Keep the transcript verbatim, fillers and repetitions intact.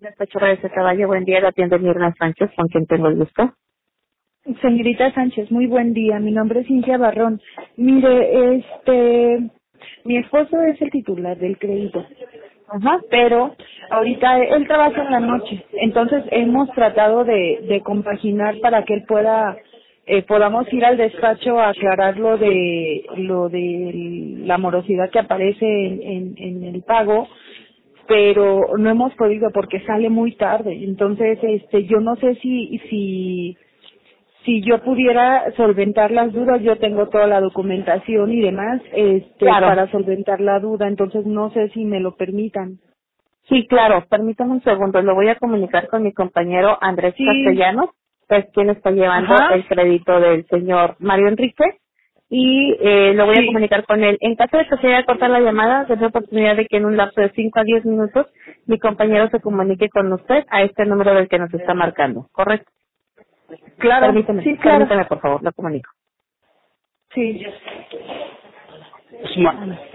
Despachadora de ese caballo, buen día, la tienda Mirna Sánchez, con quien tengo el gusto. Señorita Sánchez, muy buen día. Mi nombre es Cintia Barrón. Mire, este, mi esposo es el titular del crédito. Ajá. Pero ahorita él trabaja en la noche. Entonces hemos tratado de, de compaginar para que él pueda, eh, podamos ir al despacho a aclarar lo de, lo de la morosidad que aparece en, en, en el pago, pero no hemos podido porque sale muy tarde. Entonces, este, yo no sé si, si, si yo pudiera solventar las dudas. Yo tengo toda la documentación y demás, este, Claro. para solventar la duda. Entonces, no sé si me lo permitan. Sí, claro, permítame un segundo, lo voy a comunicar con mi compañero Andrés Sí. Castellanos, que es quien está llevando Ajá. el crédito del señor Mario Enrique, y eh, lo voy a Sí. comunicar con él. En caso de que se haya cortar la llamada, de la oportunidad de que en un lapso de cinco a diez minutos mi compañero se comunique con usted a este número del que nos está marcando, ¿correcto? Claro. Permítame, Sí, claro. permítame por favor, lo comunico. Sí. Usman.